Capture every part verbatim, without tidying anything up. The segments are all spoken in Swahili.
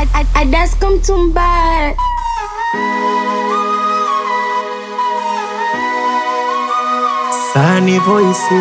Adasko Mtumba. Sunny Voice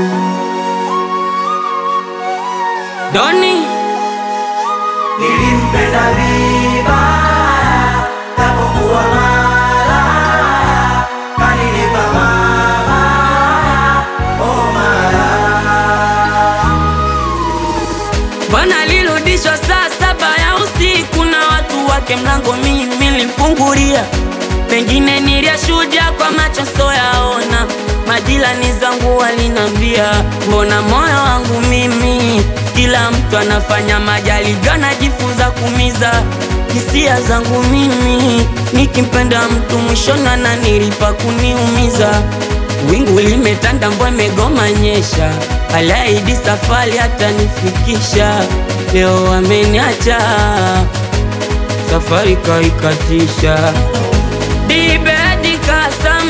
Doni nilimpenda vibaya, japokuwa malaya, kanilipa mabaya, oh malaya. bwana alirudishwa saa saba ya usiku na watu wake, mlango mimi nilimfungulia. Pengine niliyashuhudia kwa macho soyaona, majirani zangu walinambia, mbona moyo wangu mimi kila mtu anafanya majaribio, najifunza kumiza hisia zangu mimi. Nikimpenda mtu mwishoni ananilipa kuniumiza. Wingu limetanda, mvua imegoma nyesha, aliahidi safari hatanifikisha. Leo ameniacha, safari kaikatisha. Dibedi kasam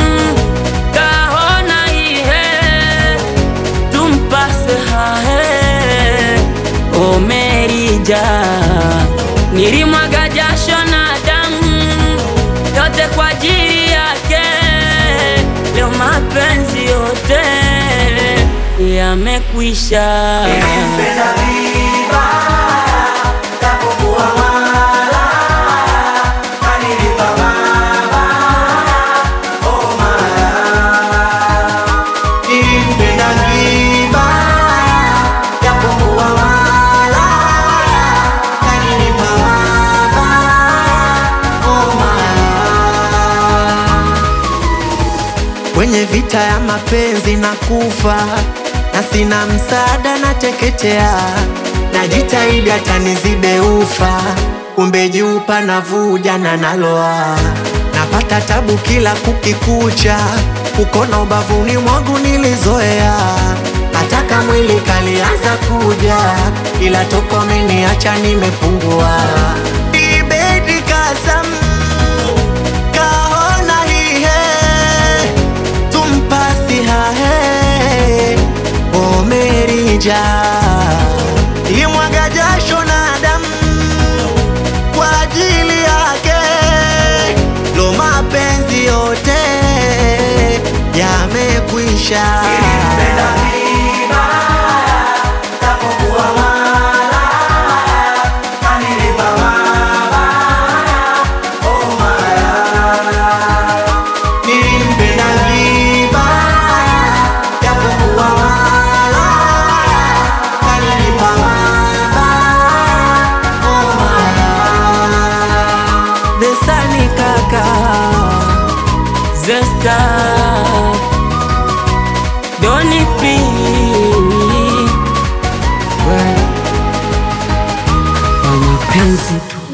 kahona ihe tumpase hahe omerija. Nilimwaga jasho na damu yote kwa ajili yake, leo mapenzi yote yamekwisha. Nilimpenda vibaya, japokuwa malaya, kanilipa mabaya, oh malaya. Nilimpenda vibaya, japokuwa malaya, kanilipa mabaya, oh malaya. kwenye vita ya mapenzi na kufa, na sina msaada nateketea. Najitahidi hata nizibe ufa, kumbe jupa navuja na naloa. Napata tabu kila kukikucha, kukona ubavuni mwangu nilizoea. Hataka mwili kalianza kuja, ila toko ameniacha nimepungua. Ibedi kasam kahona hihe tumpasi hahe omerija. Ilimwaga jasho na damu kwa ajili yake, lo mapenzi yote yamekwisha. Nilimpenda vibaya, japokuwa malaya, kanilipa mabaya, oh malaya. Nilimpenda vibaya, japokuwa malaya, kanilipa mabaya, oh malaya. Desani kaka Zesta Doni P kwa mapenzi tu.